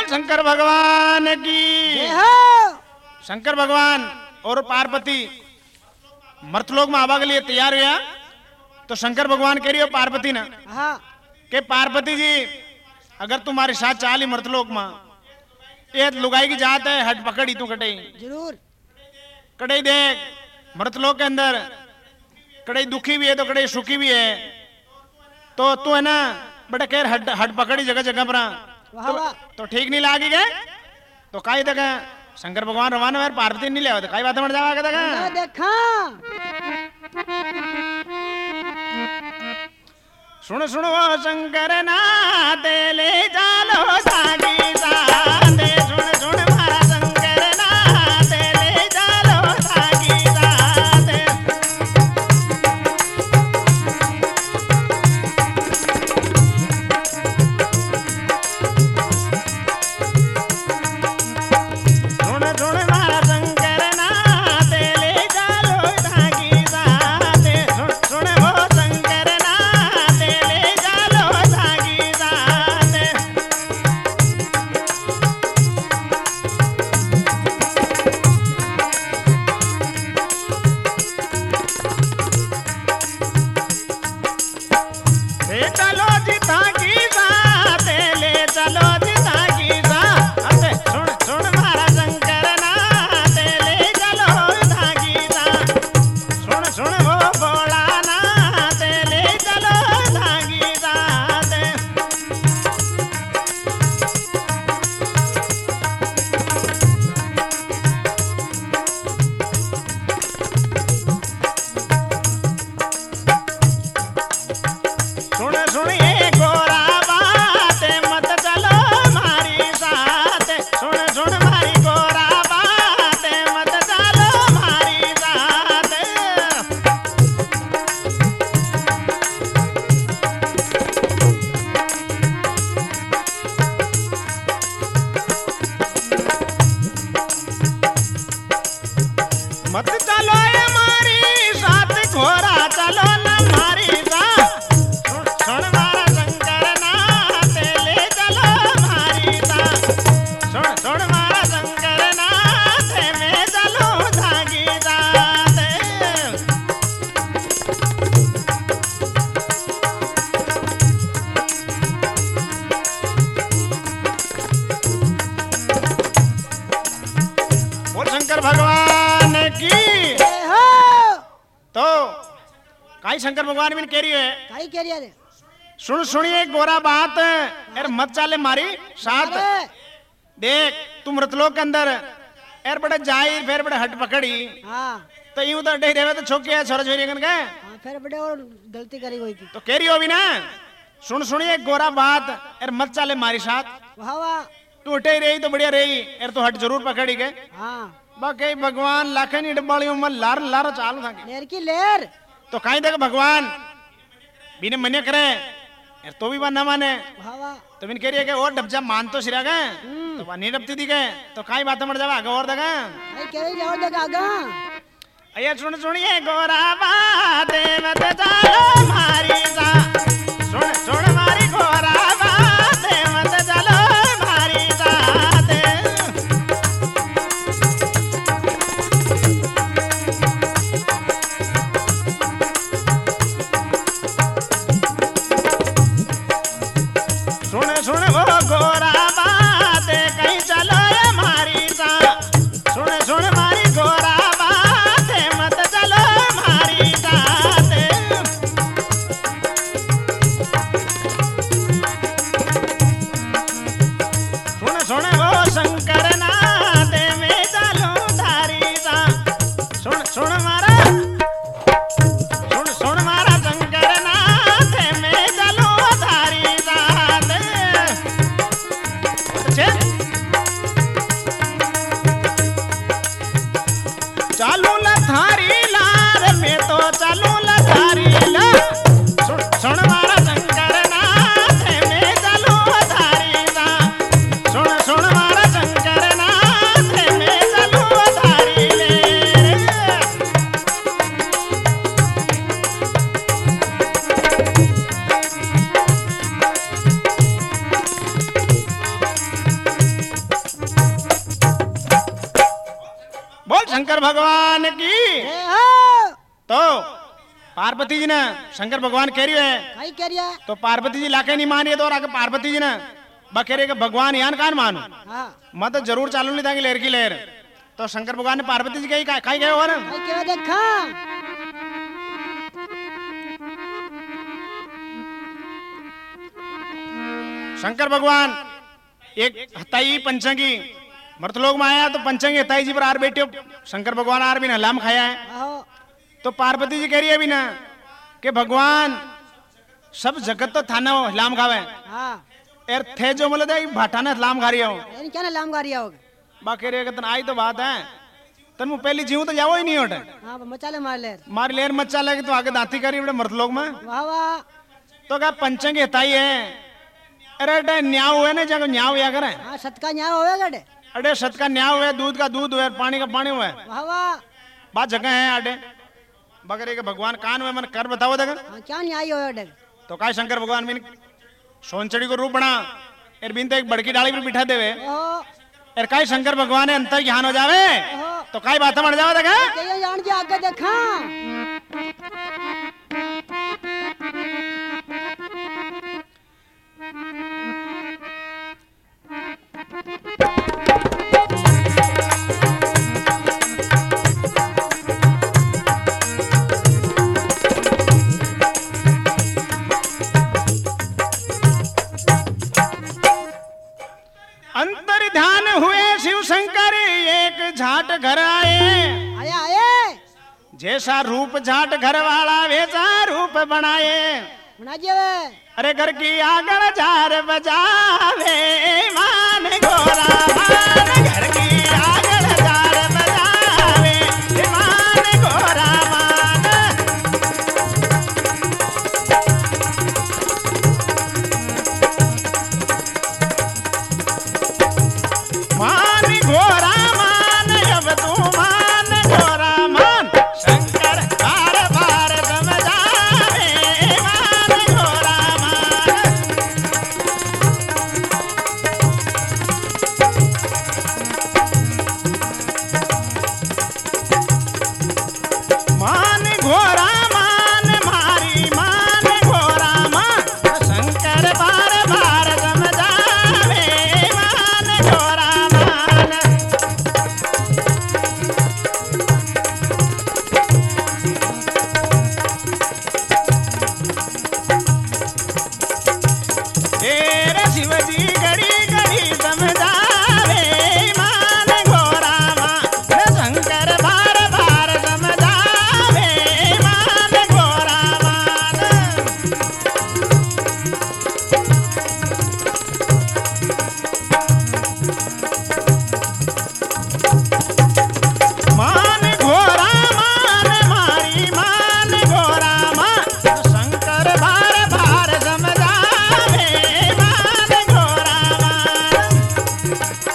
शंकर भगवान की। जय हो। शंकर भगवान और पार्वती मर्तलोक में आवा के लिए तैयार हुआ तो शंकर भगवान कह रही हो पार्वती ने हाँ कि पार्वती जी अगर तुम्हारे साथ चाली मर्तलोक में ये लुगाई की जात है हट पकड़ी तू कटई जरूर। कटई देख मर्तलोक के अंदर कटई दुखी भी है तो कटई सुखी भी है तो तू है ना बड़ा कह हट पकड़ी जगह जगह पर वाह वाह। तो ठीक नहीं लागी गए तो काई तक शंकर भगवान रवाना यार पार्वती नहीं ले तो काई बात मर जावा के ना तक देखा। सुन सुन वो शंकर ना दे ले जालो सागी साते सुन सुन मारा शंकर ना दे ले जालो सागी साते सुन सुन मारा शंकर ना दे ले जालो सागी साते सुन सुन वो शंकर ना दे ले जालो सागी साते ले चलो जिता की साते ले चलो जिता की साते सुन सुन मारा शंकर ना दे ले चलो जिता की साते सुन सुन वो भोला ना दे ले चलो जिता की साते सुन सुन ये गोरा बात मत चलो मारी साथ सुन सुन मारी गोरा बात मत चलो मारी साथ मत चलो ये मारी साथ घोड़ा चलो न मारी साथ सुन सुन मारा शंकर ना ते ले चलो मारी साथ सुन सुन मारा शंकर ना ते मैं चलो धागी साथ बोल शंकर भगवान की। जय हो। तो काई शंकर भगवान भी कह रही है काई कह रही है? सुन सुनिए गोरा बात यार मत चाले मारी साथ अरे देख तुम मृतलोक के अंदर यार बड़े जाई फिर बड़े हट पकड़ी हाँ तो यूं तो डे रहे तो छोके है छोरा छोरी कन गए हाँ फिर बड़े और गलती करी हुई थी। तो कह रही हो भी ना सुन सुनिए गोरा बात यार मत चाले मारी साथ वाह वाह। तू हटे ही रही तो बढ़िया रही यार तू हट जरूर पकड़ी गए हाँ बाकी भगवान लाखे नहीं डब्बाड़ियों में लार लार चाल था लेर की लेर। तो कहीं तक भगवान बिने मन्य करे यार तो भी बात ना माने वाह वाह। तो बिन कह रही है कि और डबजा मान तो सिरा गए तो वह नहीं डबती दी गए तो काई बात मर जावा आगे और दगा आई कह रही जाओ देखा आगा। अये सुन सुनिए गोरा बात मत चलो मारी सा सुन सुन मारी गोरा बात मत चलो मारी साथ सुन सुन वो गोरा बात कहीं चलो ये मारी सा सुन सुन मारी गोरा बात मत चलो मारी साथ पार्वती जी ने शंकर भगवान कह रही है कई कह रिया तो पार्वती जी लाके नहीं मान रही है तो और आगे पार्वती जी ने बा कह रही है कि भगवान यान कान मानो हाँ मैं तो जरूर चालू नहीं था कि लहर की लहर तो शंकर भगवान ने पार्वती जी कही गए हो ना कई कह देखा शंकर भगवान एक हताई पंचंगी मृतलोक में आया तो पंचंगी हताई जी पर आर बैठे शंकर भगवान आर भी हलाम खाया है आहो तो पार्वती जी कह रही है अभी ना कि भगवान सब जगत तो थाना हो हलाम खावे हाँ यार थे जो मतलब भाटा ने हलाम खा रही हो यानी क्या ना लाम गारिया होगा बा कह रही है कि तन आई तो बात है तन मुँह पहली जीव तो जाओ ही नहीं होटे हाँ मचाले मार ले मार लेर मच्चा लगे तो आगे दांती करी बड़े मृतलोक में वाह वाह तो क्या पंचंगी हताई है अरे न्याव हुए ना जगह न्याव या करें हाँ सत का न्याय होगा गड़े अरे सत का न्याव हुआ दूध का दूध हुआ पानी का पानी हुआ वाह वाह बात जगह है आडे बकरे के भगवान कान में मन कर बताओ देखा हाँ क्या न्याय होगा गड़े तो काय शंकर भगवान बिन सोनचड़ी को रूप बना एर बिन तो एक बड़की डाली पर बिठा देवे ओहो एर काय शंकर भगवान अंतर ज्ञान हो जावे ओहो तो काय बात मर जाओ देखा कहिए जान जी आगे देखा अंतर ध्यान हुए शिव शंकर एक झाट घर आए आया आए जैसा रूप झाट घर वाला वैसा रूप बनाए बना जे अरे घर की आगण जार बजावे मान गोरा मान घर की आगण जार बजावे मान गोरा मान मान घोरा मान अब तू मान घोरा मान शंकर बार बार समझावे मान घोरा मान मान घोरा मान मारी मान घोरा मान शंकर बार बार समझावे मान घोरा मान तेरे शिव जी घड़ी घड़ी समझावे मान घोरा मान शंकर बार बार समझावे मान घोरा मान मान घोरा मान मारी मान घोरा मान शंकर बार बार समझावे मान घोरा मान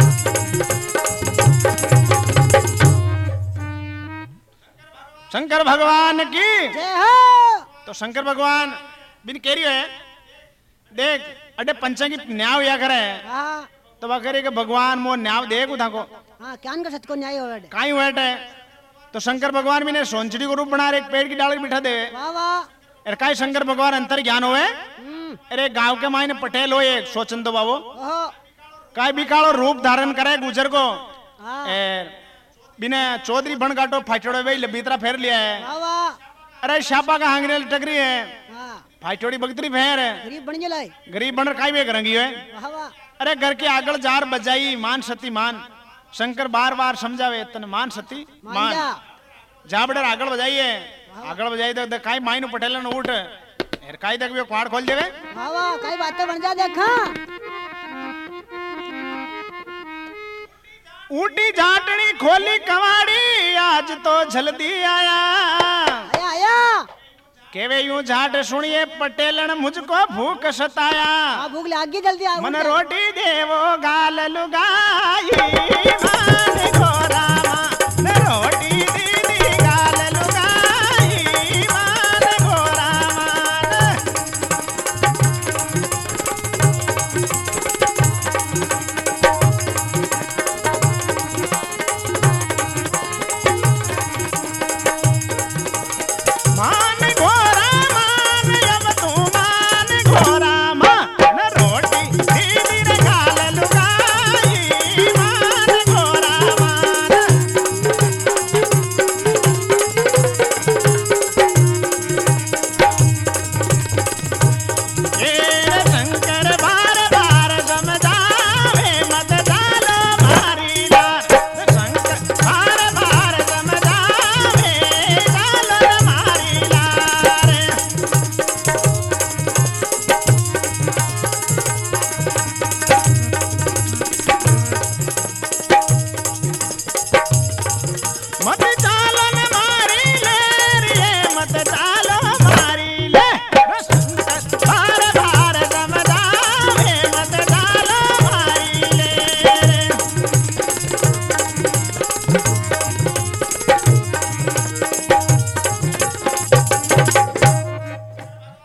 शंकर भगवान की जय हो तो शंकर भगवान बिन कह रही है देख अरे पंचंगी न्याव या करे हाँ तो वह कह रही है कि भगवान मो न्याव देख उठा को हाँ क्या का सत को न्याय होगा गड़े काई वेट है तो शंकर भगवान भी ने सोनचड़ी को रूप बना रहे एक पेड़ की डाली बिठा दे वाह वाह अरे काय शंकर भगवान अंतर ज्ञान होए अरे गांव के मायने पटेल हो एक सोचन तो बाबू ओहो काय बिकालो रूप धारण करे गुजर को हाँ बिने चौधरी बन काटो फाइटोड़े भाई लबीतरा फेर लिया है वाह वाह अरे शापा का हांगने टकरी है हाँ फाइटोड़ी बगतरी फेर है गरीब बन जलाई गरीब बनर काय बेग रंगी है वाह वाह अरे घर के आगल जार बजाई मान सती मान शंकर बार बार समझावे तन मान सती मान मान जा जाबड़र आगल बजाइए आगल बजाई तो काय मायनु पटेल ने उठ एर काय तक भी क्वाड़ खोल देवे वाह वाह कई बातें बन जा देखा ऊटी झाटनी खोली कवाड़ी आज तो जल्दी आया आया आया केवे यूं झाट सुनिए पटेलन मुझको भूख सताया हाँ भूख लागी जल्दी आ मन रोटी देवो गाल लुगाई मान घोरा मान रोटी दीदी गाल लुगाई मान घोरा मान मान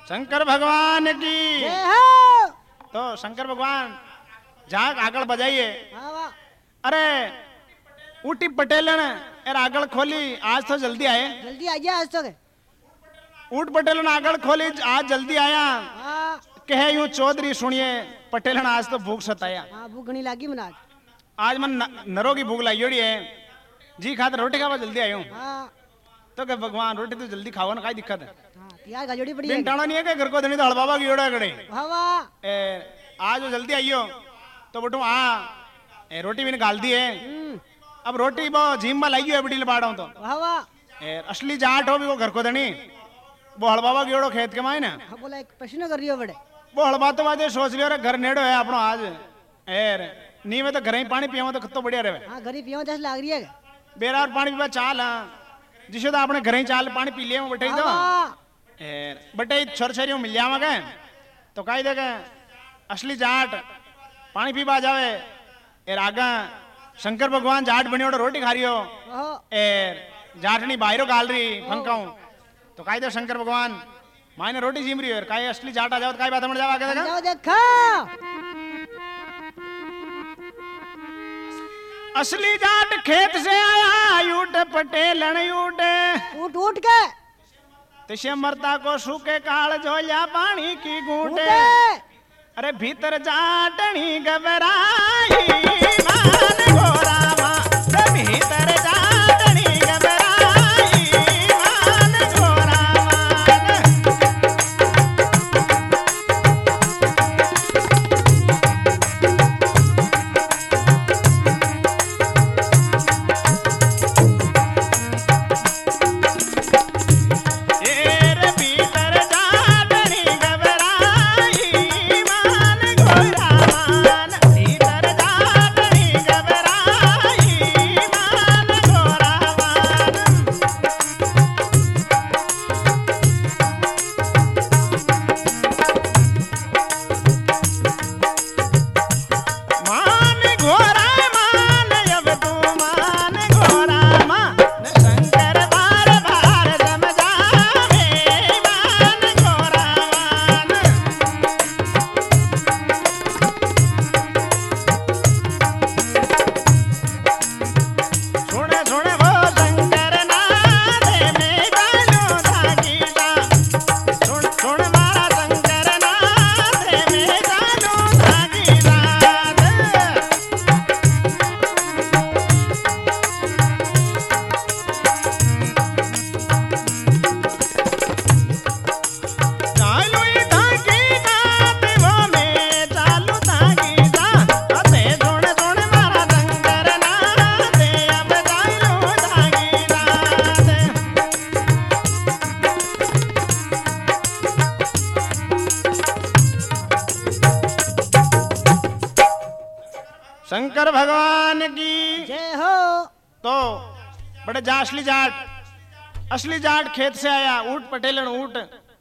शंकर भगवान की जय हो। तो शंकर भगवान झाक आगल बजाइए। हाँ वाह। अरे ऊटी पटेलन एर आगल खोली आज तो जल्दी आए। जल्दी आ जा आज तो के। ऊट पटेलन आगल खोली आज जल्दी आया। हाँ कहे यूं चौधरी सुनिए पटेलन आज तो भूख सताया। हाँ भूख घनी लागी मन आज मन नरों की भूख लाइयोड़ी है जी खातर रोटी खावा जल्दी आयो। हाँ तो के भगवान रोटी तो जल्दी खाओ ना, काय दिक्कत है। हाँ यार गाजोड़ी पड़ी दिन है। टाणा नहीं है कि घर को धनी तो हड़बाबा की ओड़ा गड़े। वाह वाह। आज वो जल्दी आइयो तो बटू रोटी भी निकाल दी है। अब रोटी वो झीम में लाइयो है बड़ी लबाड़ा हूं तो वाह वाह। असली जाट हो भी वो घर को धनी वो हड़बाबा की ओड़ो खेत के माए ना। हाँ बोला एक प्रश्न कर रही हो बड़े। वो हड़बा तो बाजे सोच लियो रे घर नेड़ो है अपनो आज नी में तो घर ही पानी पिया तो कितो बढ़िया रहे। हाँ गरीब पियो जैसे लाग रही है। बेरा और पानी पीवा चाल जिसे तो आपने घर ही चाल पानी पी लिया बटे तो बटे छोर छोरियों मिल जावा गए तो कही देखे असली जाट पानी पीवा जावे एर आगा शंकर भगवान जाट बनी ओडो रोटी खा रही हो जाटनी बाहरों गाल रही फंकाऊं तो कही दे शंकर भगवान मायने रोटी झीम रही है काई असली जाट आ जाओ तो काई बात जावा आगे देखा। जाओ देखा। असली जाट खेत से आया यूट पटेलन यूट उठ उठ के तिशे मरता को सूखे काल झोलिया पानी की गूंटे। अरे भीतर जाटनी घबराई मान घोरावा भीतर जाटनी घबराई मान घोरावा। शंकर भगवान की जय हो। तो बड़े जा असली जाट खेत से आया ऊट पटेलन ऊट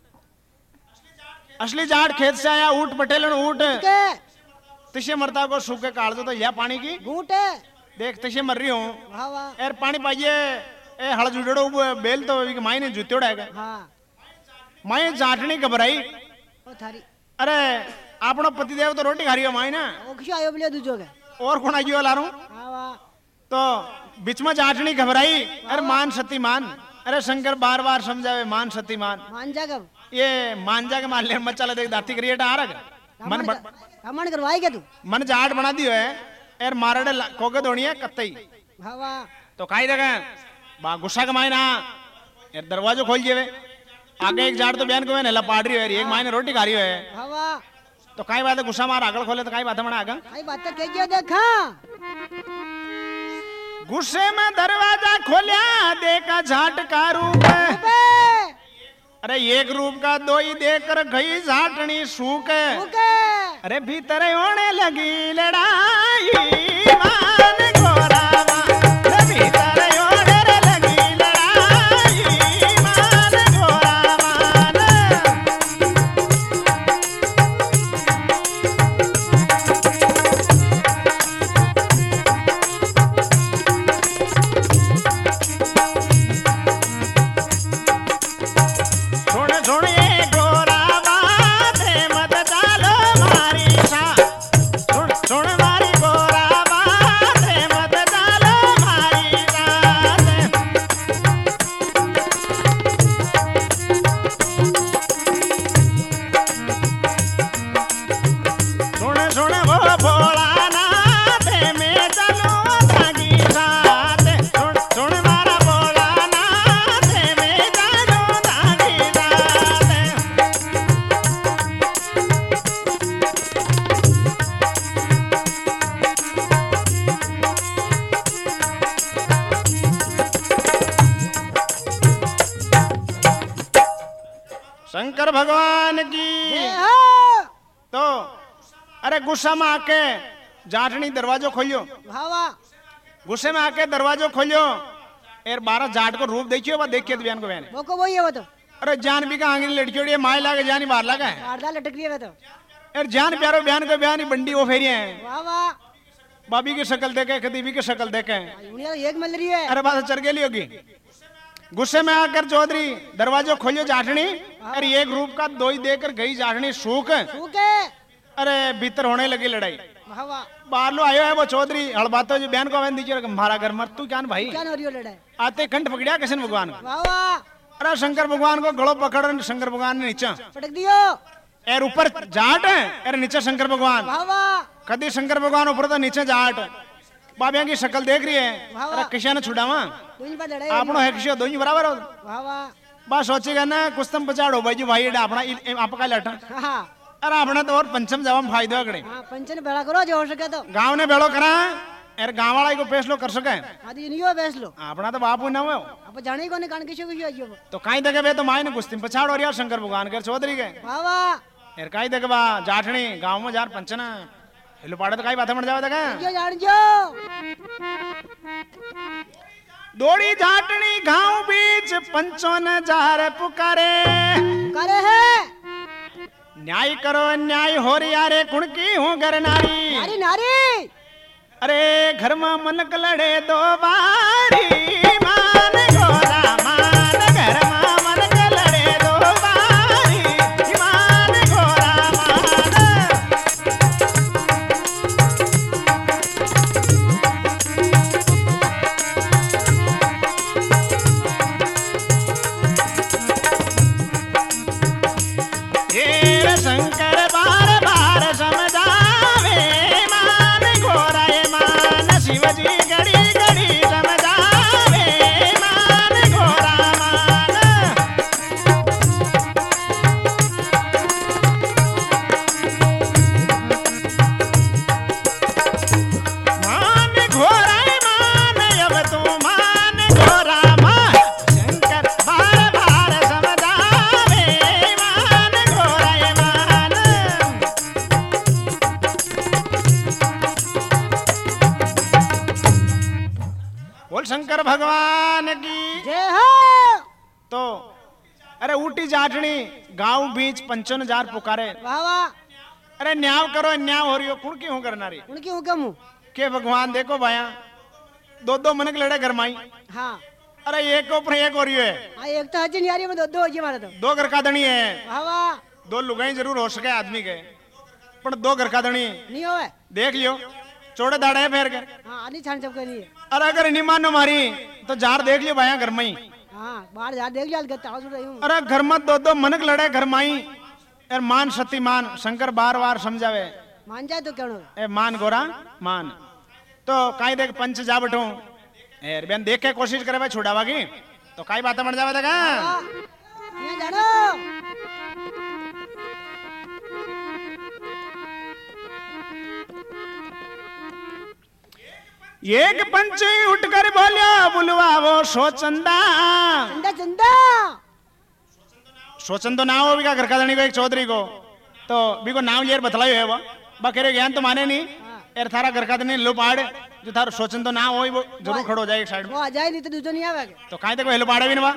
असली जाट खेत से आया ऊट पटेलन ऊट के तिशे मरता को सूखे काट दो तो यह पानी की घूटे देख तिशे मर रही हूँ वाह वाह। यार पानी पाइए ए हड़ जुड़ो बेल तो माई ने जूते उड़ाएगा हाँ माई जाटनी घबराई। ओ थारी अरे आपनो पतिदेव तो रोटी खा रही हो माई ना ओ किसी आयो बोले दूजो के और कौन आइयो ला रहा वाह वाह। तो बीच में जाटनी घबराई। अरे मान सती मान। अरे शंकर बार बार समझावे मान सती मान। मान जा कब ये मान जा के मान ले मत चला देख दाती क्रिएट आ रहा मन रामायण करवाई क्या तू मन जाट बना दियो है यार मारड़े कोके धोनी है कत्तई वाह वाह। तो काई देगा बा गुस्सा कमाई ना यार दरवाजो खोल जेवे आगे एक जाट तो बयान को नेला पाड़ रही है एक मायने रोटी खा रही है वाह वाह। तो काई बात है गुस्सा मार आगल खोले तो काई बात है मना आगा आई बात तो कह देखा। गुस्से में दरवाजा खोलिया देखा जाट का रूप अबे अरे एक रूप का दो ही देखकर गई जाटनी सूख ओके अरे भीतर होने लगी लड़ाई मान घोरावा अरे भीतर होने लगी लड़ाई मान घोरावा। सुन सुन ये घोरावा भगवान की। जय हो। तो अरे गुस्सा में आके जाटनी दरवाजो खोलियो, वाह वाह। गुस्से में आके दरवाजो खोलियो एर 12 जाट को रूप देखियो बा देखिए तो बयान को बयान। वो को वही है वो तो। अरे जान भी का आंगली लड़की माय लागे जानी बाहर लगा है आड़दा लटक रही है वो तो। एर जान प्यारो बयान को बयान बंडी वो फेरी है। वाह वाह। बाबी की शक्ल देखे खदीबी की शक्ल देखे। दुनिया तो एक मिल रही है। अरे बात चढ़ गेली होगी। गुस्से में आकर चौधरी दरवाजो खोलियो जाटनी, अरे एक रूप का दो ही देकर गई जाटनी सूख। सूख है। अरे भीतर होने लगी लड़ाई। वाह वाह। बाहर लो आयो है वो चौधरी हड़बातो जो बयान को बयान दीजिए हमारा घर मर तू क्या भाई क्या हो रही हो लड़ाई। आते कंठ पकड़िया किशन भगवान को। वाह वाह। अरे शंकर भगवान को गड़ो पकड़ शंकर भगवान ने नीचे पटक दियो। एर ऊपर जाट है एर नीचे शंकर भगवान। वाह वाह। कदी शंकर भगवान ऊपर तो नीचे जाट। बाबिया की शक्ल देख रही है। अरे किसी ने छुड़ावा दोनी बात लड़ाई। आपनो है किसी दोनों बराबर हो। वाह वाह। बस सोचेगा ना कुछ तुम पचाड़ो भाई भाई अपना आपका लटा। हाँ अरे अपना तो और पंचम जवाब फायदो अगड़े हाँ। पंचन बेड़ा करो जो हो सके तो। गांव ने बेड़ो करा एर गांव वाला को फैसलो कर सके। आदि नहीं हो बैस लो। अपना तो बापू ना हो अब जाने को नहीं कान किसी को आइयो। तो काई देखे बे तो माई ने कुछ तुम पछाड़ और यार शंकर भगवान के चौधरी के। वाह वाह। एर काई देखे बा जाटनी गांव में जार पंचना हिलो पाड़े तो काई बात मर जावे देगा। जो जान जो। दौड़ी जाटनी गांव बीच पंचों ने जार पुकारे। करे है। न्याय करो न्याय हो रिया रे कुणकी हूँ घर नारी। नारी नारी। अरे घर में मनक लड़े दो बारी मान घोरा मान घर में मनक लड़े दो बारी मान घोरा मान। ये शंकर बार बार समझावे मान घोरा ये मान शिवजी घड़ी घड़ी समझावे मान घोरा मान। मान घोरा ये मान अब तू मान घोरा मान शंकर बार बार समझावे मान घोरा ये मान। बोल शंकर भगवान की। जय हो। तो अरे उठी जाटनी गांव बीच पंचन जार पुकारे। वाह वाह। अरे न्याव करो न्याव हो रही हो कुण की हूं करना रही उनकी हुक्म हूँ। के भगवान देखो भाया दो दो मनक लड़े घर माई। हाँ अरे एक के ऊपर एक हो रही है। हाँ एक तो हज नहीं आ रही है दो हो गई हमारा तो। दो घर का धनी है। वाह वाह। दो लुगाई जरूर हो सके आदमी के पर दो घर का धनी नहीं हो है। देख लियो चौड़े दाड़े हैं फेर के। हाँ आधी छान सबके लिए। अरे अगर नहीं मानो मारी तो जार देख लियो भाया घर में ही। हाँ बाहर जा देख लिया ताड़ सुन रही हूँ। अरे घर में दो दो मनक लड़े घर माई यार मान सती मान शंकर बार बार समझावे मान जाए तो क्या हो। ए मान गोरा मान। तो काई देख पंच जा बैठो यार बेन देख के कोशिश करे भाई छुड़ावा की तो काई बातें मर जावे देगा। हाँ, यहाँ जानो। एक पंच उठकर बोलिया बुलवा वो सोचंदा। चंदा चंदा। सोचन तो ना हो भी का घर का धनी को एक चौधरी को तो भी को नाम यार बतलायो है वो बकरे ज्ञान तो माने नहीं यार थारा घर का धनी लो पाड़ जो थारा सोचन तो ना हो वो जरूर खड़ो हो जाए एक साइड में। वो आ जाए नहीं तो दूसरा नहीं आवेगा। तो काहे तक हेलो पाड़े भी ना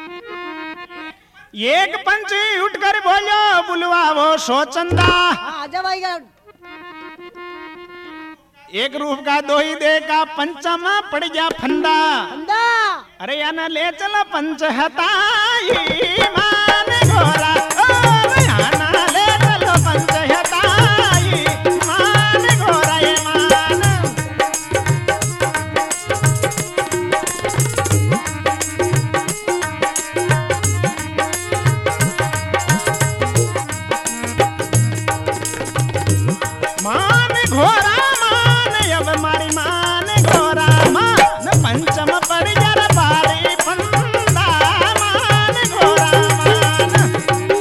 एक पंच उठकर बोलो बुलवा वो सोचंदा। हाँ आजा भाई का। एक रूप का दो ही दे का पंचमा पड़ गया फंदा। चंदा। अरे या ना ले चला पंच हताई मान घोरा ओ या ना ले चलो पंच हताई मान घोरा ये मान। मान घोरा मान अब मारी मान घोरा मान पंचम पड़ गया बारी फंदा मान घोरा मान।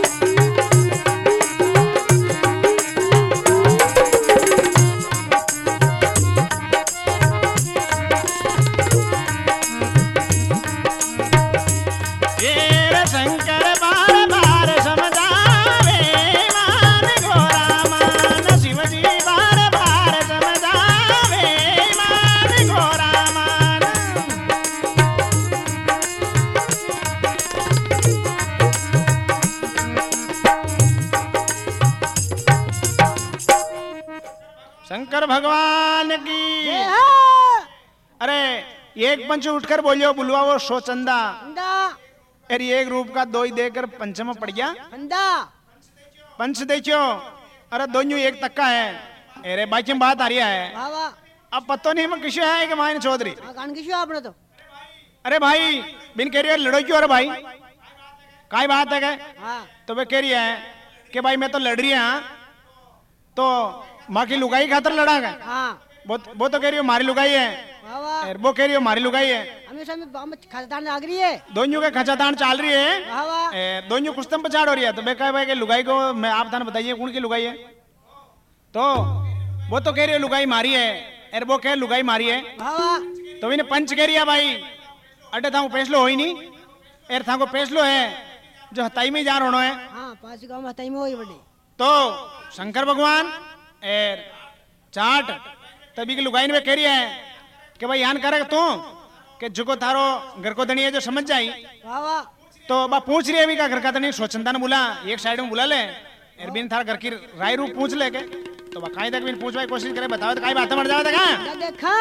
शंकर भगवान की। जय हो। अरे एक पंच उठकर बोलियो बुलवा वो सो चंदा। चंदा अरे एक रूप का दो ही देकर पंचम पड़ गया। चंदा पंच देखियो। अरे दोनों एक तक्का है। अरे बाकी में बात आ रही है। वाह वाह। अब पतो नहीं मैं किसी है कि मायने चौधरी। कान किशो आपने तो। अरे भाई बिन कह रही है लड़ो क्यों? अरे भाई काय बात है क्या? हाँ तो वे कह रही है कि भाई मैं तो लड़ रही है तो माँ की लुगाई खातर लड़ा गया। हाँ वो तो कह रही हो मारी लुगाई है। वाह वाह। और वो कह रही हो मारी लुगाई है। हमेशा में बाम खजान आग रही है। दोनों के खचातान चल रही है। वाह वाह। दोनों कुस्तम पछाड़ हो रही है। तो मैं कह भाई कि लुगाई को मैं आप थाने बताइए कौन की लुगाई है। तो वो तो कह रही है लुगाई मारी है। और वो कह लुगाई मारी है। वाह वाह। तो इन्हें पंच कह रही है भाई अटे था फैसलो हो ही नहीं। एर था को फैसलो है जो हताई में जा रहा है। हाँ पास गांव में हताई में होई बड़ी। तो शंकर भगवान एर चाट तभी की लुगाई में कह रही है कि भाई यान करे तू कि जुको थारो घर को धनी है जो समझ जाई। वाह वाह। तो बा पूछ रही है अभी का घर का धनी सोचंदा ने बोला एक साइड में बुला ले एर बिन थार घर की राय रूप पूछ ले के। तो काई तक बिन पूछवाई कोशिश करे बताओ तो काई बात मर जाओ देखा। देखा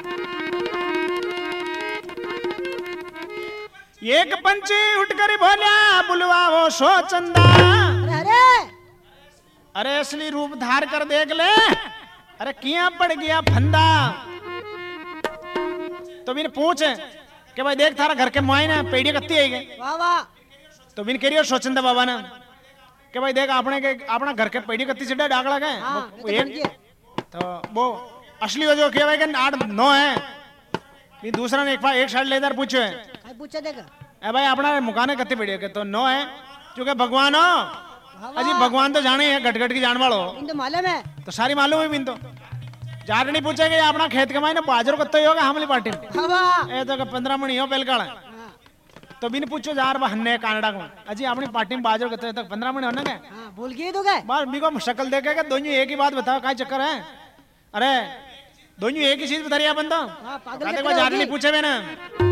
एक पंची उठकर बोलिया बुलवा वो सो चंदा। अरे अरे अरे असली रूप धार कर देख ले। अरे किया पड़ गया फंदा। तो बिन पूछ कि भाई देख थारा घर के मुआयना पेड़ी कत्ती है गए। वाह वाह। तो बिन कह रही हो सोचंदा बाबा ना कि भाई देख आपने के अपना घर के पेड़ी कत्ती सीधा डागला गए। हाँ वो ये तो बन गया। तो वो असली हो जो किया भाई 8-9 है। फिर दूसरा ने एक साइड लेदार पूछो है काय पूछे देखा। ए भाई अपना मुकाने कत्ती पेड़ी है तो 9 है क्योंकि भगवान हो अजी भगवान तो जाने है घट घट की जान वालो इन तो मालूम है। तो सारी मालूम है बिन तो जार नहीं पूछेगा ये अपना खेत कमाई ना बाजरो कत्तो ही होगा हमली पार्टी में। वाह वाह। ए तो 15 मणी हो पेलकाड़ हाँ तो बिन पूछो जार हन्ने कानडा को अजी अपनी पार्टी में बाजरो कत्तो तक 15 मणी होना क्या हाँ भूल गई तो क्या। बार बिको शक्ल देखेगा दोनों एक ही बात बताओ काय चक्कर है। अरे दोनों एक ही चीज बता रही है बंदो। हाँ पागल कहते के कोई जार होगी। नहीं पूछे वे ना।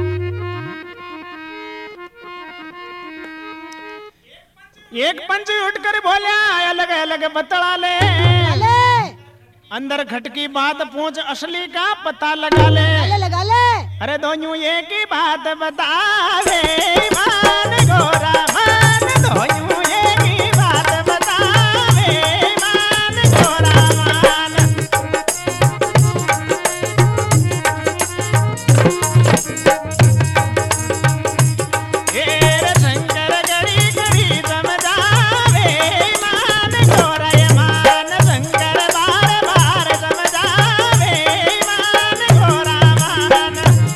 एक पंच उठकर बोलिया अलग अलग बतला ले। ले अंदर खटकी बात पूछ असली का पता लगा ले। लगा ले। अरे दोनों एक ही बात बतावे मान गोरा मान दोनों एक ही बात बतावे मान गोरा मान। हेर शंकर गड़ी गड़ी समझावे मान गोरा ये मान शंकर बार बार समझावे मान गोरा मान।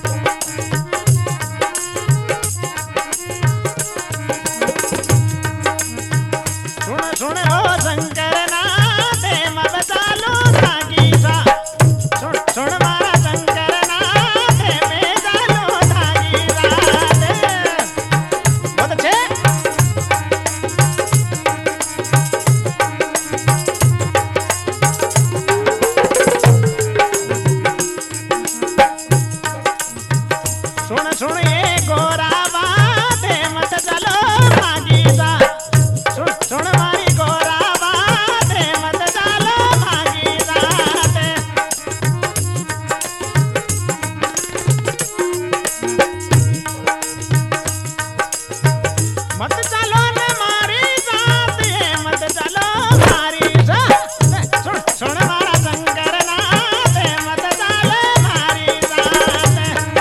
सुन सुन हो शंकर नाथ मैं बता लो धागी सा। सुन सुन मारा शंकर नाथ मैं डालो धागी रात। बहुत अच्छे। सुन सुन ये गोरा बात मत चलो भागी सा। सुन सुन मारी गोरा बात मत चलो भागी रात। मत चलो न मारी साथ मत चलो मारी साथ। सुन सुन मारा शंकर नाथ मत चलो मारी साथ।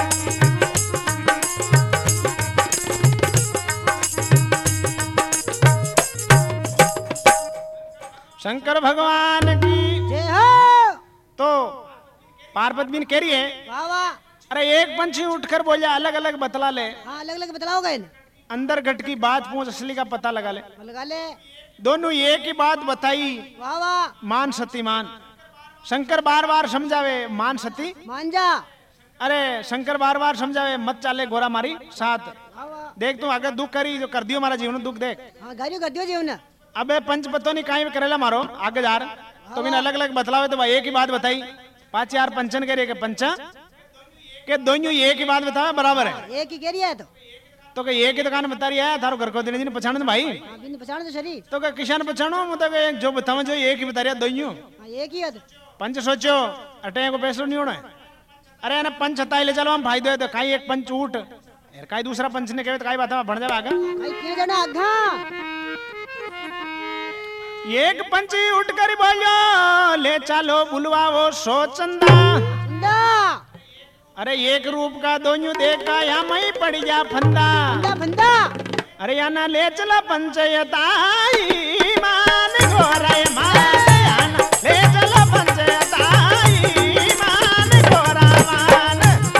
शंकर भगवान की। जय हो। तो पार्वती बिन कह रही है वाह वाह। अरे एक पंछी उठकर बोला अलग अलग बतला ले। हाँ अलग अलग बतलाओगे इन्हें। अंदर घट की बात पूछ असली का पता लगा ले। लगा ले। दोनों एक ही बात बताई वाह वाह। मान सती मान। शंकर बार बार समझावे मान सती। मान जा। अरे शंकर बार बार समझावे मत चाले गोरा मारी साथ। वाह वाह। देख तू अगर दुख करी जो कर दियो हमारा जीवन दुख देख। हाँ गाड़ियों कर दियो जीवन। अबे पंच पतो नहीं काहे में करेला मारो आगे जा रहा तो मैंने अलग अलग बतलावे तो भाई एक ही बात बताई। 5 यार पंचन करे के पंचा के दोनों एक ही बात बतावे बराबर है। एक ही कह रही है तो तो एक ही दुकान बता रही है थारो घर को दिन दिन पछाण दे भाई। हाँ बिन पहचान तो शरीर। तो किसान पछाणो मतलब जो बताओ जो एक ही बता रहा दोनों। हाँ एक ही है तो। पंच सोचो अटे को पैसो नहीं होना है। अरे ना पंच हताई ले चलो हम फायदो है तो काई एक पंच उठ यार काई दूसरा पंच ने कहे तो काई बात है बन जाए आगे भाई के जना आगा एक पंच उठ कर बोलो ले चलो बुलवा वो सो चंदा चंदा अरे एक रूप का दोनों देखा या मई पड़ जा फंदा फंदा फंदा अरे याना ले चला पंचयताई मान गोरा मान याना ले चला पंचयताई मान गोरा मान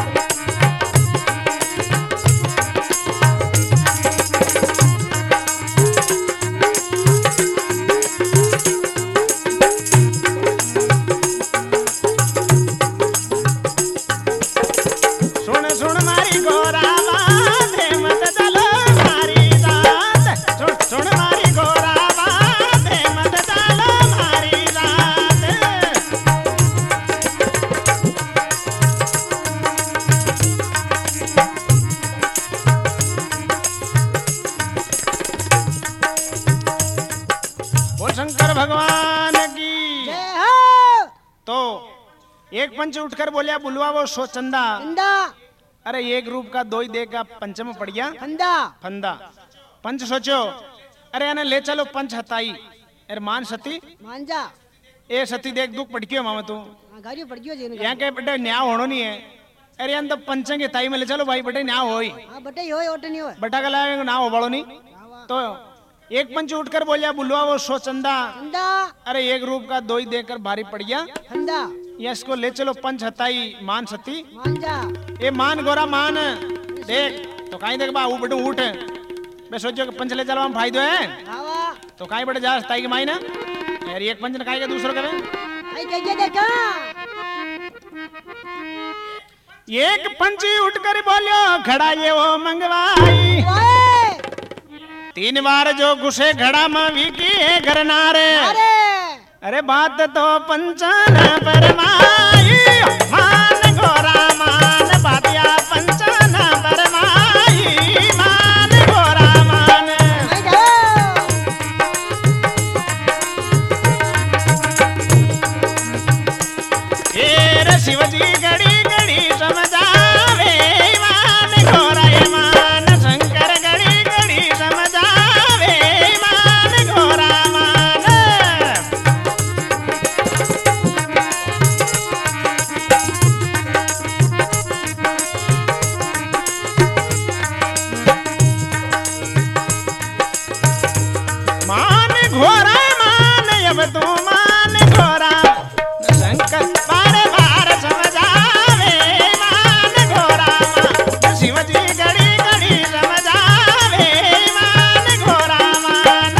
सुन सुन मारी गोरा बात है मत चलो मारी रात सुन मारी गोरा बात है मत चलो मारी रात बोल शंकर भगवान की जय हो तो एक पंच उठकर बोलिया बुलवा वो सो चंदा चंदा अरे एक रूप का दो ही दे का पंचम पड़ गया फंदा फंदा पंच सोचो अरे याने ले चलो पंच हताई अरे मान सती मांजा ए सती देख दुख पड़ क्यों मामा तू गाड़ी पड़ गयो जेन यहाँ के बेटे न्याय होनो नहीं है अरे यान तो पंचंग के ताई में ले चलो भाई बेटे न्याय होई हां बटे होय ओटे नहीं होय बटा का लाए ना हो बड़ो नहीं तो एक पंच उठकर बोलिया बुलवा वो सो चंदा चंदा अरे एक रूप का दो ही देकर भारी पड़ गया फंदा ये इसको ले चलो पंच हताई मान सती मांजा ए मान गोरा मान देख तो काई देख बा बेटू उठ मैं सोचो कि पंच ले चलो हम फायदो है आवा तो काई बड़े जा ताई के माई ना यार एक पंच ने काई के दूसरो करे आई कहिए देखा एक पंची उठकर बोलो घड़ा ये वो मंगवाई ओए 3 बार जो घुसे घड़ा में विकी है घरनारे अरे अरे बात तो पंचन परमाई मान गोरा मान बातिया पंचन परमाई मान गोरा मान आई दो ये शिवजी घड़ी घड़ी समझावे मान गोरा मान शंकर घड़ी घड़ी समझावे मान गोरा मान मान घोरा मान अब तू मान घोरा शंकर बार बार समझावे मान घोरा मान शिवजी घड़ी घड़ी समझावे मान घोरा मान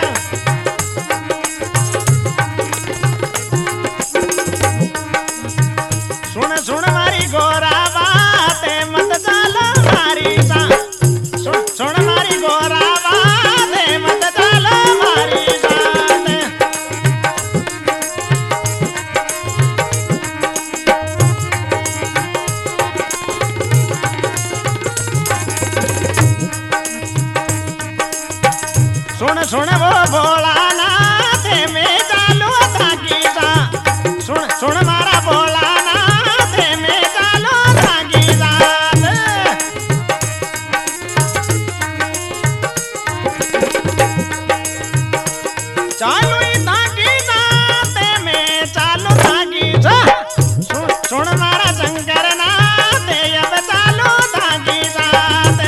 सुन सुन मारी गोरा बात मत चलो मारी सा सुन सुन मारी गोरा बात मत चलो मारी साथ सुन सुन वो भोलानाथ में चालो थाकी सा सुन सुन मारा भोलानाथ में चालो थाकी साथ चालो ही थाकी साथ में चालो थाकी सा सुन सुन मारा शंकर नाथ अब चालो थाकी साथ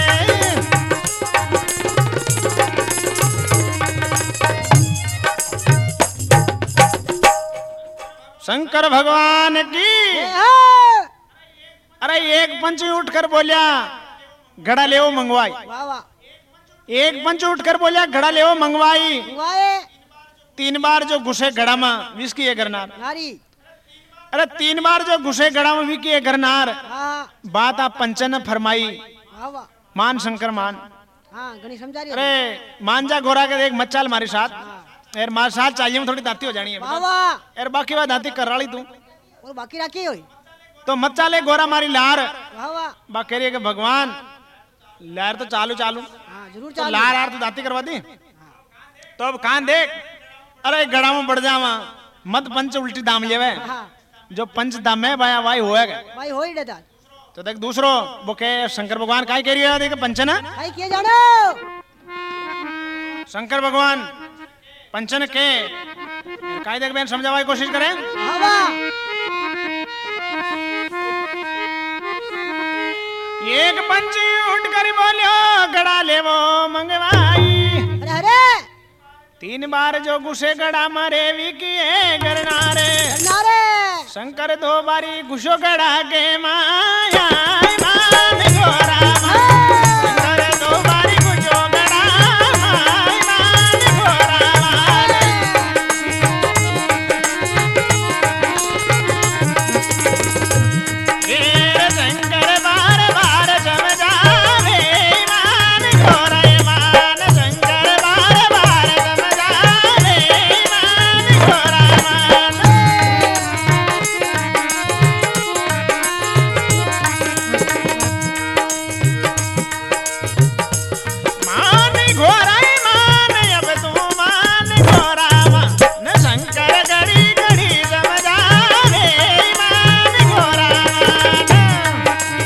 शंकर भगवान की जय हो अरे एक पंच उठकर बोलिया घड़ा ले वो मंगवाई वाह वाह एक पंच उठकर बोलिया घड़ा ले वो मंगवाई वाए 3 बार जो घुसे घड़ा में विस्की है गरनार नारी अरे 3 बार जो घुसे घड़ा में विकी है गरनार हां बात आप पंचन ने फरमाई वाह वाह मान शंकर मान हां गणी समझा रही अरे मांजा गोरा के देख मत चाल हमारे साथ यार मारे साथ चाहिए थोड़ी दाती हो जानी है वाह वाह यार बाकी बात दाती कर रही तू और बाकी राखी होई तो मत चाले गोरा मारी लार वाह वाह बा कह रही है कि भगवान लार तो चालू चालू हां जरूर तो चालू लार आर तो दाती करवा दी तो अब कान देख अरे गड़ा में बढ़ जावा मत पंच उल्टी दाम लेवे हाँ जो पंच दाम है भाई भाई होएगा भाई हो ही डे दाद तो देख दूसरो वो के शंकर भगवान काय कह रही है देख पंचन भाई किए जानो शंकर भगवान पंचन के काय देख बहन समझावा की कोशिश करें हवा एक पंची उठ कर बोलियो गड़ा ले वो मंगवाई अरे अरे 3 बार जो घुसे गड़ा मारे भी किए गरनारे नारे शंकर 2 बारी घुसो गड़ा के माया मान गोरा शंकर 2 बारी घुसो गड़ा मान गोरा ये शंकर बार बार समझावे मान गोरा मान शंकर बार बार समझावे मान गोरा मान मान घोरा मान अब तू मान घोरा मान शंकर गड़ी गड़ी समझावे मान घोरा मान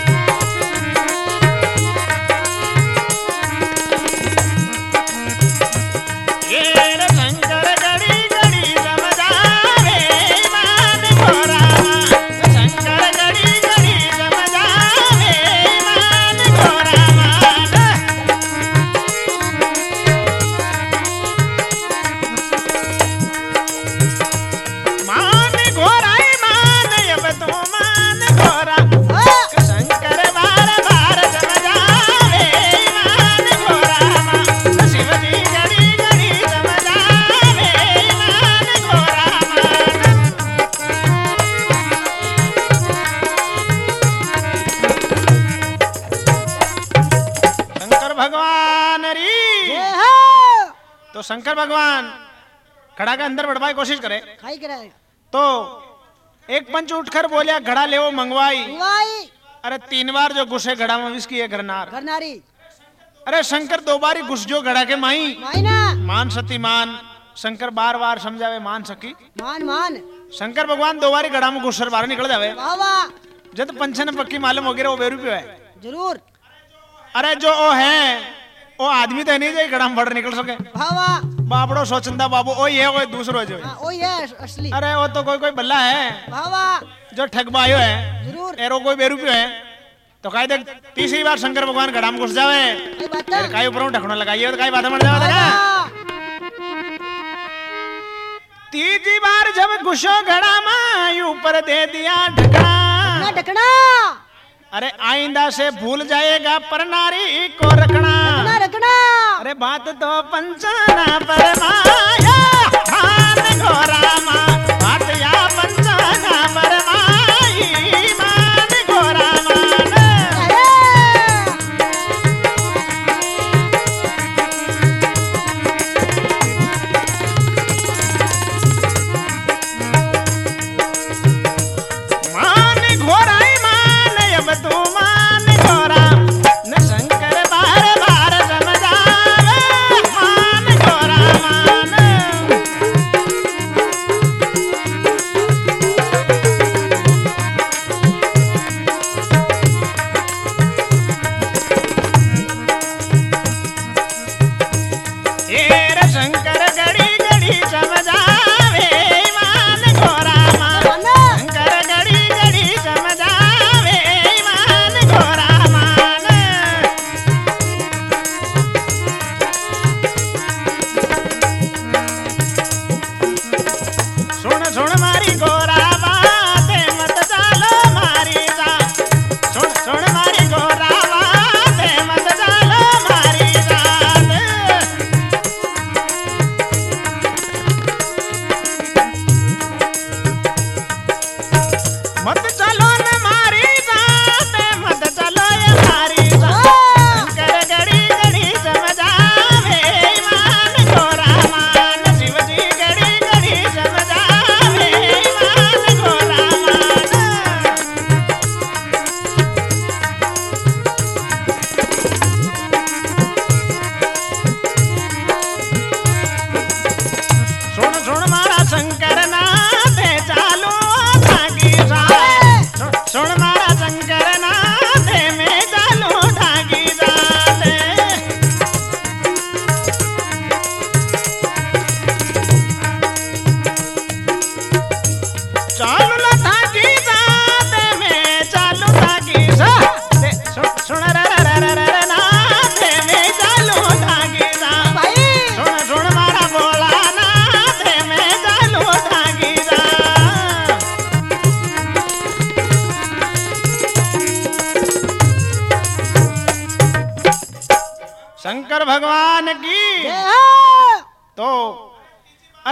ये शंकर गड़ी गड़ी समझावे मान घोरा मान शंकर गड़ी गड़ी समझावे मान घोरा मान मान घोराई मान अब तू मान घोरा शंकर बार बार समझावे मान घोरा मान शिव जी गड़ी गड़ी समझावे मान घोरा मान शंकर भगवान री ये हो तो शंकर भगवान खड़ा के अंदर बढ़वाई कोशिश करे खाई कराए तो एक पंच उठकर बोलिया घड़ा ले वो मंगवाई भाई अरे 3 बार जो घुसे घड़ा में विस्की है घरनार करनारी अरे शंकर 2 बारी घुस जो घड़ा के माई भाई ना मान सती मान शंकर बार बार समझावे मान सकी मान मान शंकर भगवान 2 बारी घड़ा में घुसर बाहर निकल जावे वाह वाह जब पंचन पक्की मालूम हो गया वो बेरू पे है जरूर अरे जो ओ है वो आदमी तो नहीं जाए घड़ा में बढ़ निकल सके वाह वाह बापड़ो सोचंदा बाबू ओ ये कोई दूसरो जो हाँ वही है असली अरे वो तो कोई बल्ला है वाह वाह जो ठगबायो है जरूर एरो कोई बेरूपियो है तो काई देख तीसरी बार शंकर भगवान घड़ा में घुस जावे ये बात फिर काई ऊपर ढकना लगाइए तो काई बात मर जावे ना तीसरी बार जब घुसो घड़ा में ऊपर दे दिया ढकना ढकना अरे आइंदा से भूल जाएगा पर नारी को रखना रखना रखना अरे बात तो पंचाना पर माया मान घोरा मां बात या पंचाना पर माई मान घोरा मान अरे मान घोरा मान अब तू मान घोरा न शंकर बार बार समझावे मान घोरा मान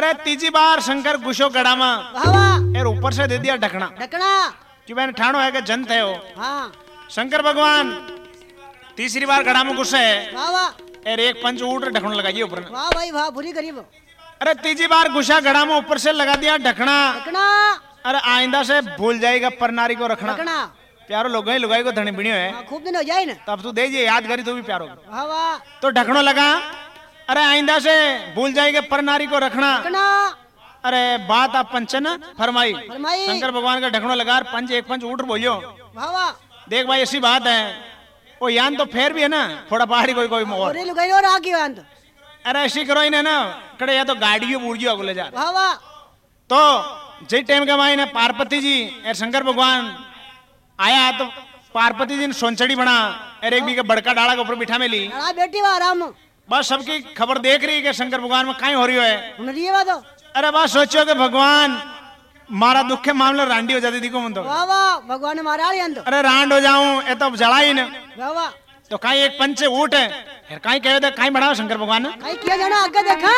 अरे तीजी बार शंकर घुसो गड़ा में वाह वाह और ऊपर से दे दिया ढकना ढकना कि मैंने ठाणो है कि जंत है वो। हाँ शंकर भगवान तीसरी बार गड़ा में घुसे वाह वाह और एक पंच ऊट ढकना लगाइए ऊपर। वाह भाई वाह बुरी गरीब अरे तीजी बार घुसा गड़ा में ऊपर से लगा दिया ढकना। ढकना अरे आइंदा से भूल जाएगा पर नारी को रखना। ढकना प्यारो लोग लुगाई को धनी बिणी है हाँ, खूब दिन हो जाए ना तब तू दे जे याद करी तो भी प्यारो। वाह वाह तो ढकनो लगा। अरे आइंदा से भूल जाएगा पर नारी को रखना। ढकना अरे बात आप पंचन फरमाई। फरमाई। शंकर भगवान का ढकनो लगा पंच एक पंच ऊट बोलियो वाह वाह देख भाई ऐसी बात है वो यान तो फेर भी है ना थोड़ा पहाड़ी कोई कोई मोर। अरे लुगाई और आगे अंत अरे ऐसी करो इन्हें ना कड़े या तो गाड़ियों बूढ़ियों अगले जा। वाह वाह तो जी टाइम के माई ने पार्वती जी और शंकर भगवान आया तो पार्वती जी ने सोनचड़ी बना और एक भी के बड़का डाला के ऊपर बिठा में ली। अड़ा बेटी वाह आराम बस सबकी खबर देख रही है कि शंकर भगवान में कहीं हो रही है। हुनरी है तो अरे बस सोचो कि भगवान मारा दुख के मामले रांडी हो जाती थी को मन तो। वाह वाह भगवान ने मारा अंत अरे रांड हो जाऊं ये तो जड़ा ही न वाह वाह तो कहीं एक पंच ऊट है फिर कहीं कहे थे कहीं बढ़ाओ शंकर भगवान ने कहीं किया जाना आगे देखा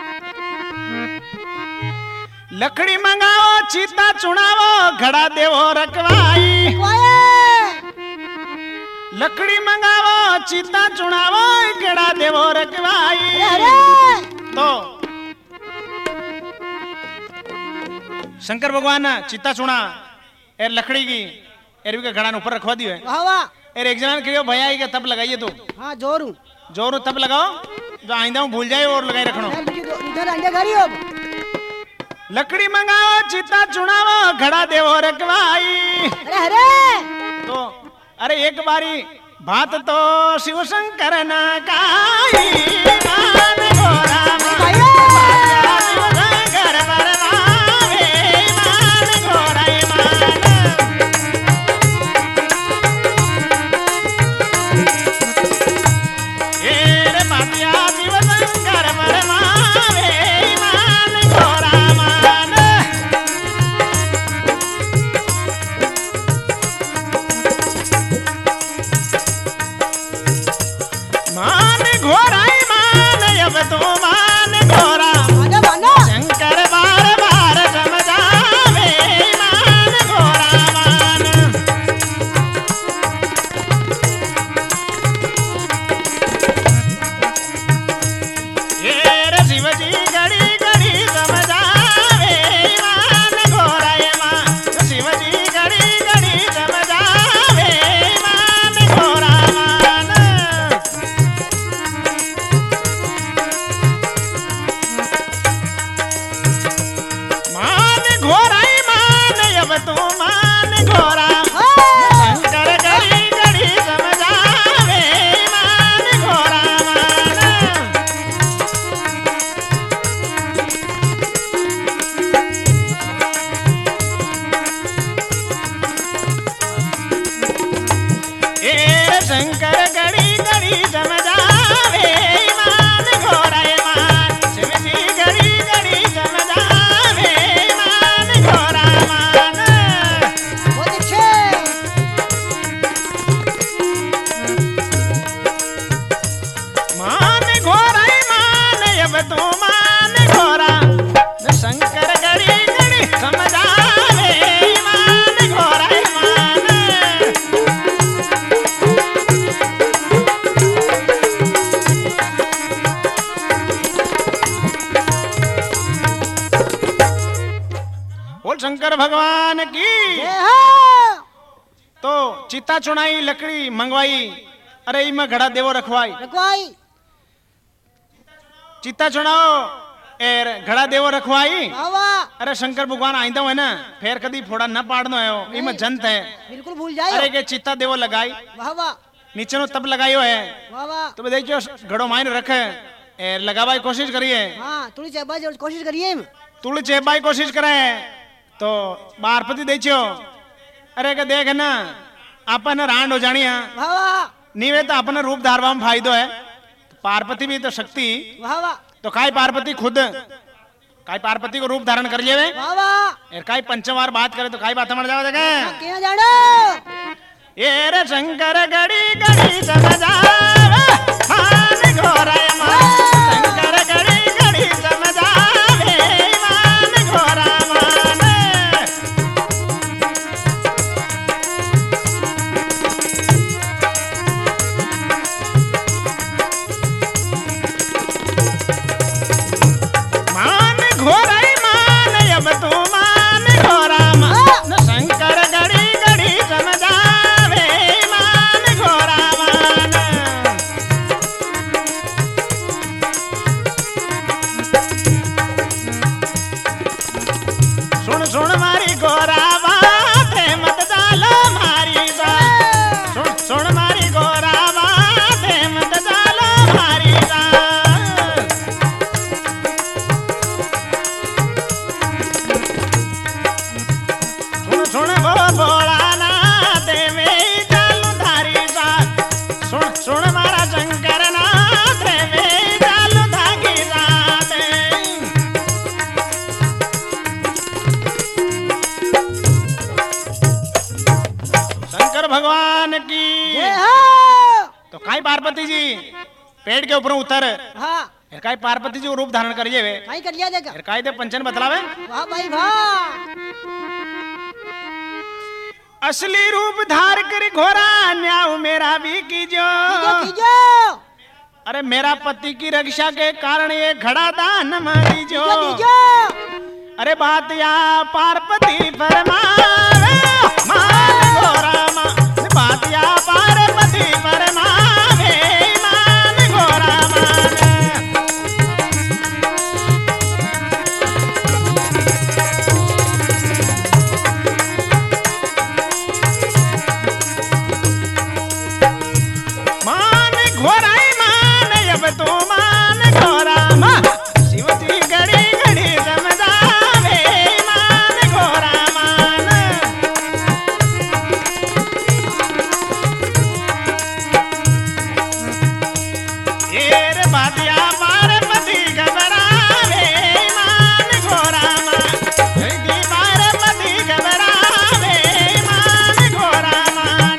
लकड़ी मंगाओ चीता चुनावो घड़ा देवो रखवाई। वाह लकड़ी मंगावो चीता चुनावो घड़ा देवो रखवाई। अरे तो शंकर भगवान ने चीता चुना एर लकड़ी की एर के घड़ा ऊपर रखवा दियो है। वाह वाह एर एक जन कहियो भैया के तब लगाइए तो हाँ जोरू जोर तब लगाओ जो आइंदा हूं भूल जाए और लगाई रखनो। इधर अंडे घरी हो लकड़ी मंगाओ चीता चुनावो घड़ा देवो रखवाई। अरे अरे तो अरे एक बारी बात तो शिव शंकर न काई मान घोरा भैया शिव शंकर बरमावे मान घोरा मान। ए रे बातिया शिव शंकर बरमावे मान घोरा मान। मान घोराई मान अब तो मान घोरा आजा बना शंकर बार बार समझावे मान घोरा मान। ये रे शिव जी घड़ी घड़ी समझावे मान घोरा मान। शिव जी घड़ी घड़ी समझावे मान घोरा मान। मान घोराई मान अब तू मान घोरा शंकर घड़ी घड़ी समझावे मान घोरा मान। ए शंकर घड़ी घड़ी समझावे मान घोरा मान। शिव जी घड़ी घड़ी समझावे मान घोरा मान। बहुत अच्छे मान घोराई मान अब तू मान घोरा शंकर घड़ी घड़ी समझावे मान घोरा मान। बोल शंकर भगवान की। जय हो तो चिता चुनाई लकड़ी मंगवाई अरे इमा घड़ा देवो रखवाई। रखवाई चिता चुनाओ एर घड़ा देवो रखवाई। वाह वाह अरे शंकर भगवान आइंदा है ना फेर कदी फोड़ा न पाड़नो है इमा जंत है। बिल्कुल भूल जाए अरे के चिता देवो लगाई वाह वाह नीचे नो तब लगायो है वाह वाह तो देखियो घड़ो माइन रखे एर लगावाई कोशिश करिए हाँ थोड़ी चेबा कोशिश करिए तुड़ चेबाई कोशिश करे तो बारपति देखियो अरे के देख ना अपन रांड हो जानी है वाह वाह नीवे तो अपन रूप धारवा में फायदो है। पार्वती भी तो शक्ति वाह वाह तो काय पार्वती खुद काय पार्वती को रूप धारण कर लिए वाह वाह एर काय पंचवार बात करे तो काय बात समझ जाओ देखे। क्या जानो ये रे शंकर घड़ी घड़ी समझावे मान घोरा मान। शंकर घड़ी घड़ी समझावे भगवान की। जय हो। तो काई पार्वती जी पेड़ के ऊपर उतर हाँ काई पार्वती जी वो रूप धारण करिए वे काई कर लिया देखा। काई दे पंचन बतलावे। वाह भाई वाह। असली रूप धार कर घोरा न्याव मेरा भी कीजो। कीजो अरे मेरा पति की रक्षा के कारण ये घड़ा दान दीजो। अरे बात या पार्वती परमावे मान घोरा मा बात या पार्वती परमावे मान घोरा मान। मान घोरा मान अब तो मान घोरा मा शिवजी घड़ी घड़ी समझावे मान घोरा मान। ये रे बातिया पार्वती घबरावे मान घोरा मान। जल्दी पार्वती घबरावे मान घोरा मान।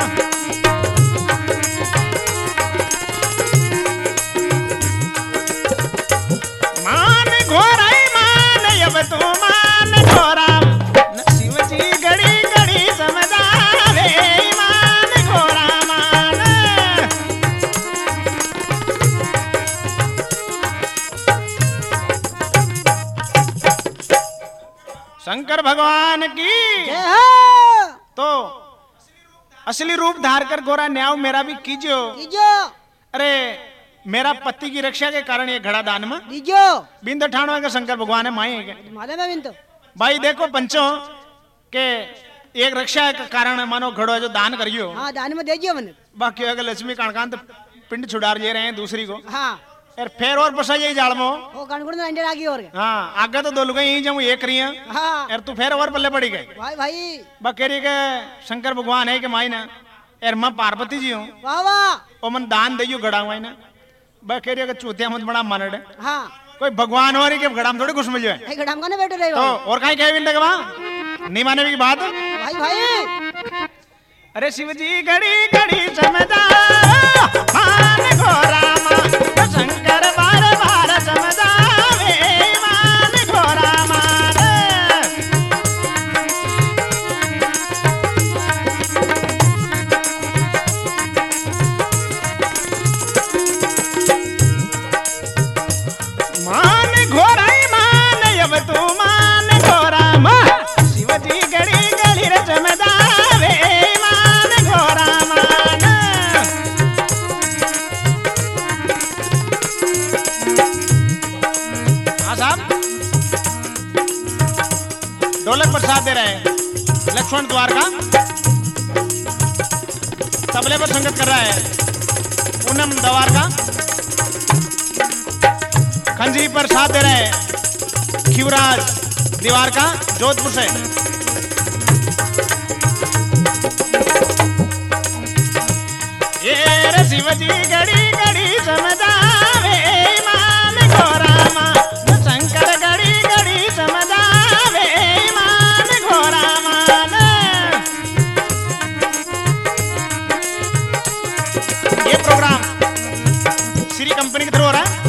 मान घोराई मान अब तो मान घोरा शिवजी घड़ी घड़ी समझावे मान घोरा मान। शंकर भगवान की। जय हो। तो असली रूप धार कर गोरा न्याव मेरा भी कीजियो। कीजो अरे मेरा पति की रक्षा के कारण ये घड़ा दान में दीजो। बिंद ठाणवा के शंकर भगवान है माई है के। माले में बिन तो भाई देखो पंचों के एक रक्षा के कारण मानो घड़ो है जो दान करियो। हाँ दान में देजियो मैंने। बाकी अगर लक्ष्मी कांकांत पिंड छुड़ार ले रहे हैं दूसरी को हाँ यार फिर और पसा यही जाल में वो कणकुड़ में अंडे आगे और गए। हाँ आगे तो दो लुगाई यही जब एक रही हैं हाँ यार तू फिर और पल्ले पड़ी गई। भाई भाई बकेरी के शंकर भगवान है कि माई ना यार मैं पार्वती जी हूँ वाह वाह। और मन दान दियो घड़ा माई ना बकेरी का चूतिया मत बड़ा मनड़ है। हाँ कोई भगवान हो रही के घड़ा में थोड़ी घुस मिल जाए। भाई गड़ाम का ना बैठे रहे तो और कहीं कहे बिंद के नहीं माने की बात। भाई भाई। अरे शिवजी घड़ी घड़ी समझा मान घोरा मान शंकर बार बार समझावे मान घोरा मान। मान घोरा मान अब तू मान घोरा मान शिवजी घड़ी घड़ी रे समझावे मान घोरा मान। हाँ साहब ढोलक प्रसाद दे रहे हैं लक्ष्मण द्वार का। तबले पर संगत कर रहा है पूनम द्वार का। खंजी पर साथ दे रहे हैं खिवराज दीवार का जोधपुर से। ये रे शिवजी घड़ी घड़ी समझावे मान घोरा मान शंकर घड़ी घड़ी समझावे मान घोरा मान। ये प्रोग्राम श्री कंपनी के थ्रू हो रहा है।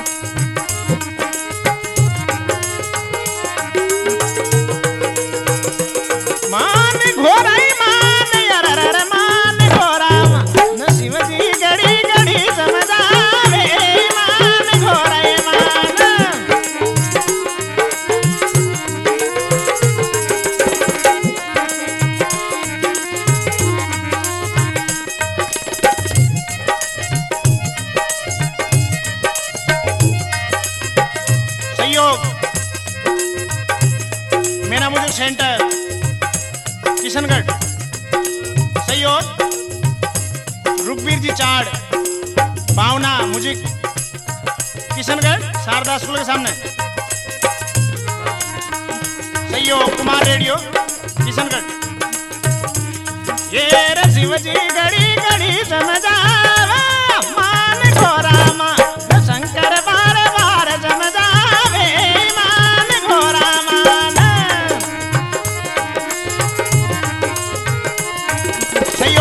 मान घोरा मान यार मान घोरा मान शिवजी घड़ी घड़ी समझावे मान घोरा मान। सहयोग मेरा मुझे सेंटर किशनगढ़। सहयोग रुकबीर जी चाड़ भावना मुझे किशनगढ़ शारदा स्कूल के सामने। सहयोग कुमार रेडियो किशनगढ़। ये रे शिवजी घड़ी घड़ी समझावा मान घोरा मान शंकर बार बार समझावे मान घोरा मान।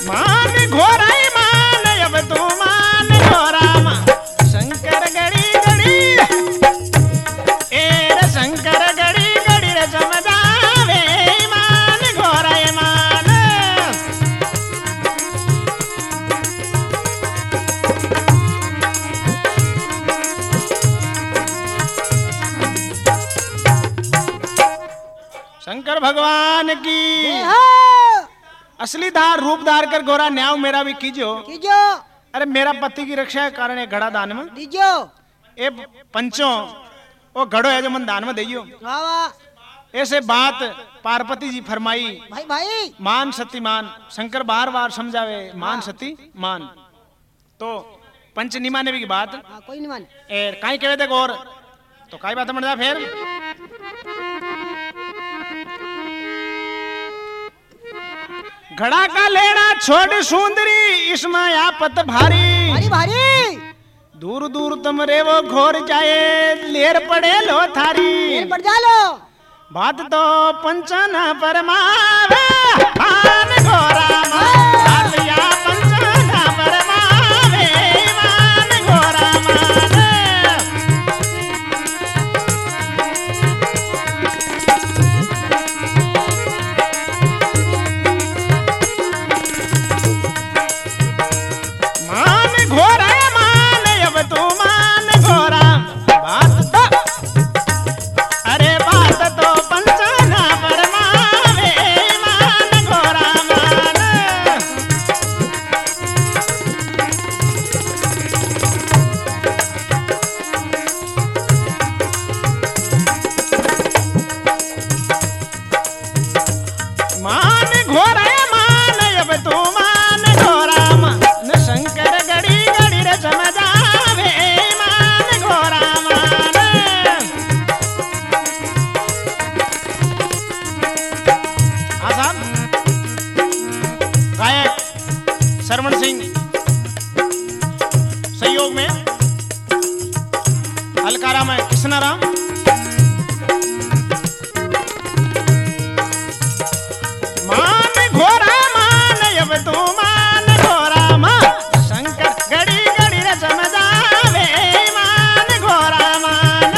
मान घोरा मान अब तू मान घोरा मान शंकर गड़ी गड़ी ए रे शंकर गड़ी गड़ी रे समझावे मान घोरा मान शंकर भगवान की जय हो असली धार रूप धार कर गोरा न्याव मेरा भी कीजो। कीजो अरे मेरा पति की रक्षा के कारण एक घड़ा दान में दीजो ए पंचों वो घड़ो है जो मन दान में दइयो। वाह वाह ऐसे बात पार्वती जी फरमाई भाई भाई मान सती मान। शंकर बार बार समझावे मान सती मान। तो पंच निमाने भी की बात हाँ कोई नहीं मान ए काई कहे थे गौर तो काई बात मर जा फिर घड़ा का लेना छोड़ सुंदरी इसमें आपत भारी भारी भारी दूर दूर तुम रे वो घोर जाए लेर पड़े लो थारी फिर पड़ जा लो बात तो पंचन परमावे मान घोरा मान या पंचन परमावे मान घोरा मान मान घोरा मान अब तू मान घोरा बात तो अरे बात तो पंचना परमावे मान घोरा मान मान घोरा मान अब तू मान घोरा मान शंकर गड़ी गड़ी रे समझावे मान घोरा मान आसाम गायक श्रवण सिंह सहयोग में हलकारा में कृष्णाराम मान घोरा मान अब तू मान घोरा मान शंकर गड़ी गड़ी रे समझावे मान घोरा मान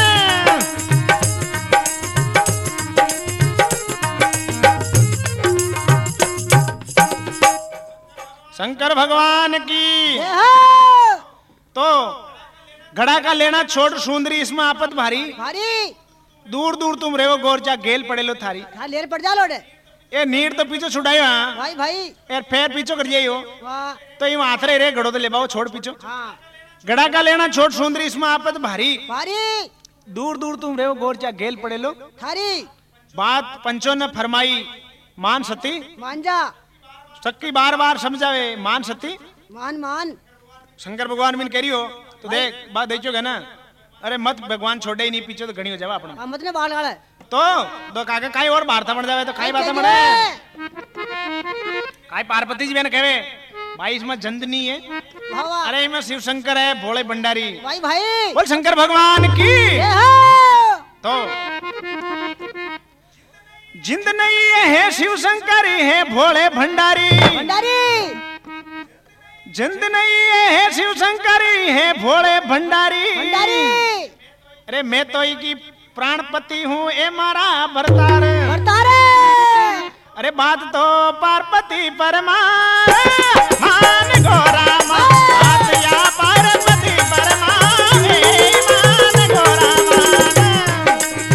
शंकर भगवान की जय हो तो घड़ा का लेना छोड़ सुंदरी इसमें आपत भारी भारी दूर दूर तुम रेवो गोरचा गेल पड़े लो थारी हाँ लेर पड़ जा लो डे ए नीर तो पीछे छुड़ायो हाँ भाई भाई यार फेर पीछो कर जाइयो वाह तो ये आथरे रे घड़ो तो ले बाओ छोड़ पीछो हाँ घड़ा का लेना छोड़ सुंदरी इसमें आपत भारी भारी दूर दूर तुम रेवो गोरचा गेल पड़े लो थारी बात पंचों ने फरमाई मान सती मान जा सक्की बार बार समझावे मान सती मान मान शंकर भगवान बिन करियो तो देख बात देखोगे ना अरे मत भगवान छोड़े ही नहीं पीछे तो घनी हो जावा अपना हाँ मत ने बाल गाड़ा है तो दो काका काई और भारता बन जावे तो काई बात मरे काई पार्वती जी मैंने कहे भाई इसमें जंद नहीं है वाह वाह अरे इसमें शिव शंकर है भोले भंडारी भाई भाई बोल शंकर भगवान की जय हो तो जिंद नहीं है शिव शंकर है भोले भंडारी भंडारी जिंद नहीं है शिव शंकर है भोले भंडारी भंडारी अरे मैं तो ही की प्राणपति हूँ ए मारा भरतार भरतारे अरे बात तो पार्वती परमान मान घोरा मान बात या पार्वती परमान मान घोरा मान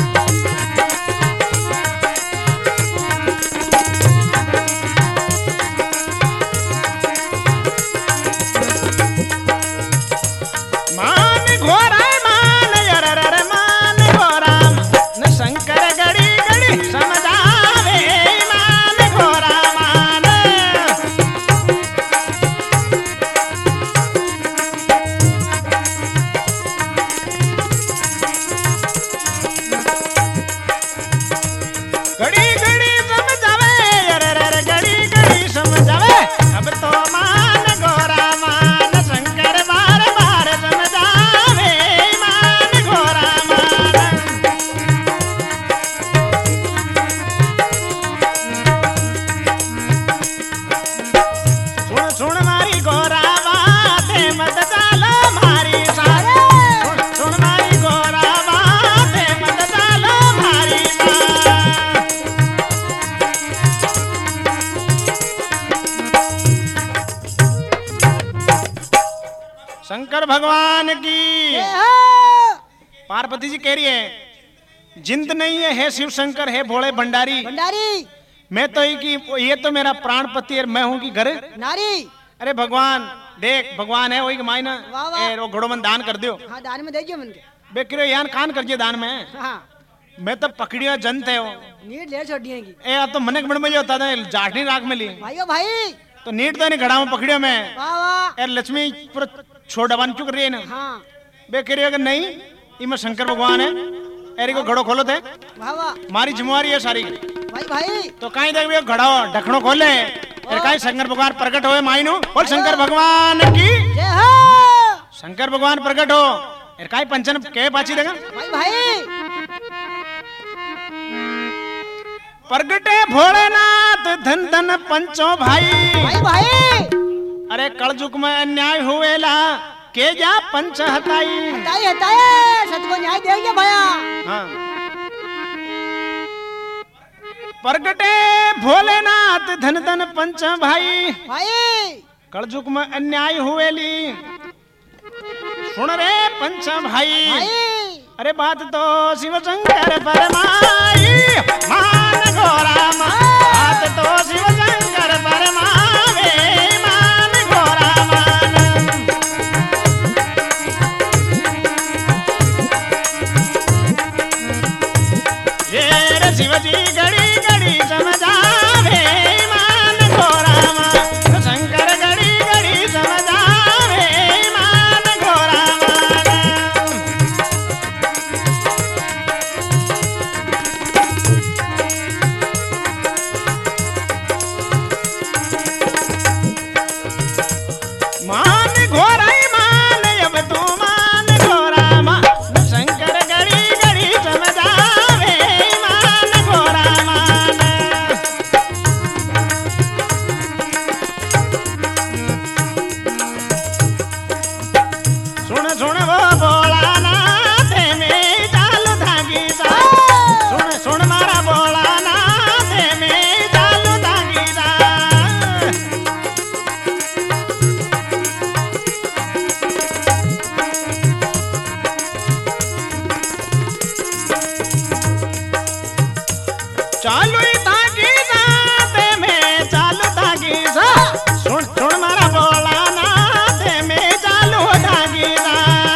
मान घोरा मान यरर मान घोरा मान शंकर गड़ी गड़ी समझावे मान घोरा मान सुन मारी गोरा बाते मत चालो मारी साथ सुन मारी गोरा बाते मत चालो मारी साथ शंकर भगवान की जय हो पार्वती जी कह रही है जिंद नहीं है शिव शंकर है भोले भंडारी भंडारी मैं तो ये तो मेरा प्राण पति है मैं हूँ कि घर नारी अरे भगवान देख भगवान है वही कि मायना वाह, वाह। वो घोड़ो मन दान कर दियो हाँ दान में देखिए मन के बेकरो यान कान कर दियो दान में हाँ मैं तो पकड़ियो जनत है वो नीट ले छोड़िए की ए अब तो मनक बड़ में होता था जाटनी राख में ली भाइयों भाई तो नीट तो नहीं घड़ा में पकड़ियो मैं वाह वाह यार लक्ष्मी पूरा छोड़ बन चुक रही है ना हाँ बेकरो अगर नहीं इमे शंकर भगवान है एरी को घड़ो खोलो थे वाह वाह मारी जिम्मेवारी है सारी भाई भाई तो कहीं देख भी घड़ा ढकनो खोले फिर कहीं शंकर भगवान प्रकट होए मायनू बोल शंकर भगवान की जय हो शंकर भगवान प्रकट हो फिर कहीं पंचन के पाची देगा भाई भाई प्रगटे भोलेनाथ धन धन पंचो भाई भाई भाई अरे कलयुग में अन्याय हुएला के जा पंच हताई हटाए हटाए सच को न्याय देंगे भैया हाँ प्रगटे भोलेनाथ धन धन पंच भाई भाई कलयुग में अन्याय हुएली सुन रे पंच भाई भाई अरे बात तो शिव शंकर परमाई मान घोरा बात तो शिव शंकर परमावे मान घोरा मान ये रे शिव जी घड़ी घड़ी समझावे मान घोरा मान शंकर घड़ी घड़ी समझावे मान घोरा मान मान घोराई मान अब तू मान घोरा मान शंकर घड़ी घड़ी समझावे मान घोरा मान सुन सुन वो बोला ना ते में चालू धागी सा सुन सुन मारा बोला ना ते में चालू धागी सा चालू ही धागी सा ते में चालू धागी सा सुन सुन मारा बोला ना ते में चालू धागी सा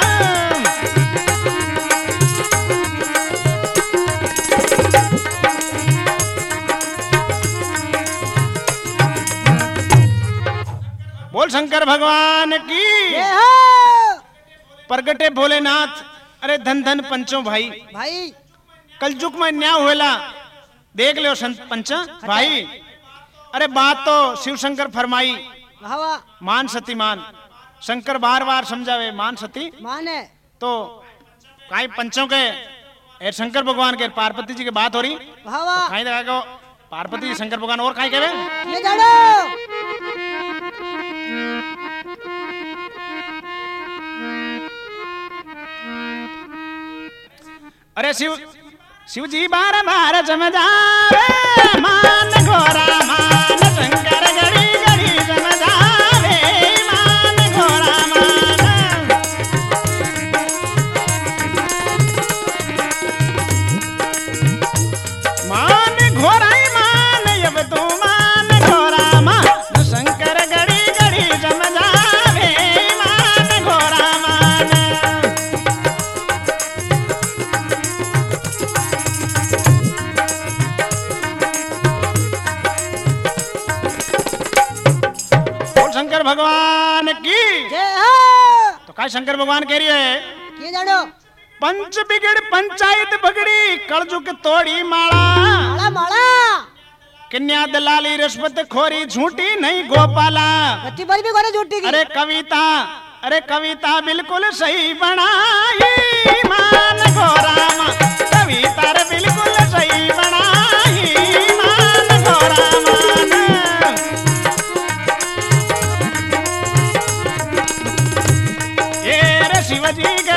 बोल शंकर भगवान की जय हो प्रगटे भोलेनाथ अरे धन धन पंचों भाई भाई कलयुग में न्याय हुएला देख लो संत पंच भाई अरे बात तो शिव शंकर फरमाई वाह वाह मान सती मान शंकर बार बार समझावे मान सती मान है तो काई पंचों के ए शंकर भगवान के पार्वती जी की बात हो रही वाह वाह काई देखा को पार्वती जी शंकर भगवान और काई कहे ये जानो अरे शिव शिव जी बार बार समझावे मान घोरा मान शंकर घड़ी घड़ी समझावे मान घोरा मान मान घोराई मान अब तू मान घोरा मान शंकर घड़ी घड़ी समझावे मान घोरा मान बोल शंकर भगवान की जय हो तो काय शंकर भगवान कह रही है ये जानो पंच बिगड़ पंचायत बगड़ी कलजुग तोड़ी माला माला माला कन्या दलाली रिश्वत खोरी झूठी नहीं गोपाला बत्ती पर भी कोने झूठी की अरे कविता बिल्कुल सही बनाई मान घोरा मान कविता रे बिल्कुल सही बनाई मान घोरा मान शिव जी के